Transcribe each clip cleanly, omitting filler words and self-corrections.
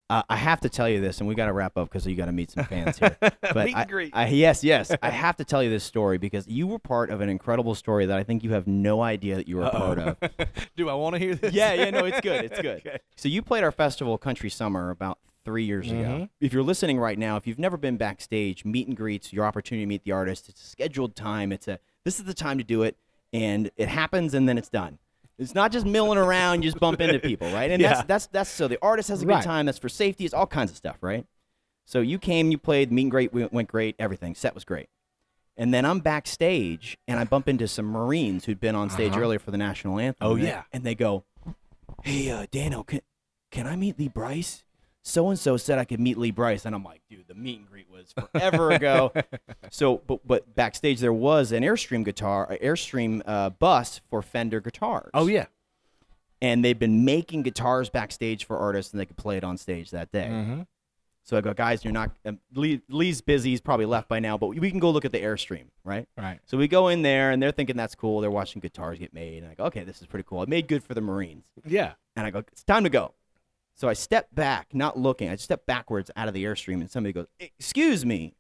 I have to tell you this, and we got to wrap up because you got to meet some fans here. But Meet and greet. yes, I have to tell you this story because you were part of an incredible story that I think you have no idea that you were a part of. Do I want to hear this? Yeah, no, it's good. It's good. Okay. So you played our festival, Country Summer, about 3 years ago. If you're listening right now, if you've never been backstage, meet and greets, your opportunity to meet the artist. It's a scheduled time. This is the time to do it, and it happens, and then it's done. It's not just milling around, you just bump into people, right? And Yeah. that's so the artist has a good Right. time. That's for safety. It's all kinds of stuff, right? So you came, you played, meet and greet went great, everything. Set was great. And then I'm backstage, and I bump into some Marines who'd been on stage earlier for the national anthem. Oh, and they- yeah. And they go, hey, Daniel, can I meet Lee Bryce? So-and-so said I could meet Lee Bryce. And I'm like, dude, the meet and greet was forever ago. So, but backstage there was an Airstream bus for Fender guitars. Oh, yeah. And they've been making guitars backstage for artists, and they could play it on stage that day. Mm-hmm. So I go, guys, you're not Lee's busy. He's probably left by now, but we can go look at the Airstream, right? Right. So we go in there, and they're thinking that's cool. They're watching guitars get made. And I go, okay, this is pretty cool. It made good for the Marines. Yeah. And I go, it's time to go. So I step back, not looking. I step backwards out of the Airstream, and somebody goes, excuse me.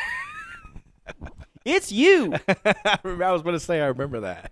It's you. I was going to say I remember that.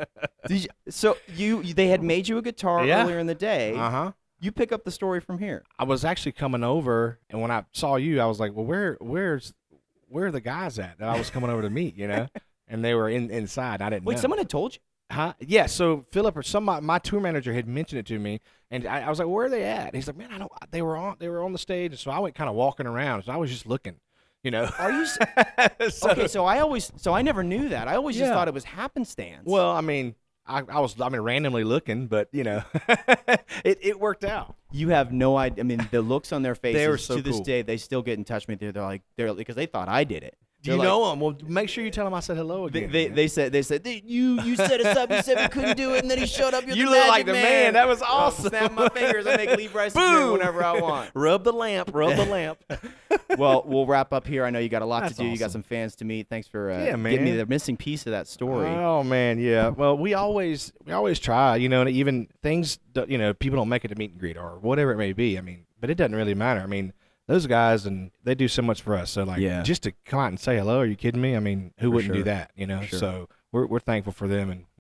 They had made you a guitar Yeah. earlier in the day. Uh-huh. You pick up the story from here. I was actually coming over, and when I saw you, I was like, well, where are the guys at that I was coming over to meet, you know? And they were inside. I didn't Wait, know. someone had told you? Huh? Yeah, so Philip or my tour manager had mentioned it to me, and I was like, "Where are they at?" And he's like, "Man, I don't. They were on the stage." And so I went kind of walking around. So I was just looking, you know. Are you? Okay, so I never knew that. I always just Yeah. thought it was happenstance. Well, I mean, I was randomly looking, but you know, it worked out. you have no idea. I mean, the looks on their faces were so to this cool. day, they still get in touch with me. They're because they thought I did it. Do you They're like- know them? Well, make sure you tell them I said hello again. They said you set us up. You said we couldn't do it, and then he showed up. You're You the look magic like the man. That was I'll awesome. snap my fingers and make Lee Bryce appear whenever I want. Rub the lamp. Rub the lamp. Well, we'll wrap up here. I know you got a lot That's to do. You got awesome. some fans to meet. Thanks for Yeah, giving me man. the missing piece of that story. Oh man, yeah. Well, we always try, you know, and even things, you know, people don't make it to meet and greet or whatever it may be. I mean, but it doesn't really matter. I mean, those guys and they do so much for us. So like, Yeah. just to come out and say hello, are you kidding me? I mean, who wouldn't sure. do that? You know. For sure. So we're thankful for them, and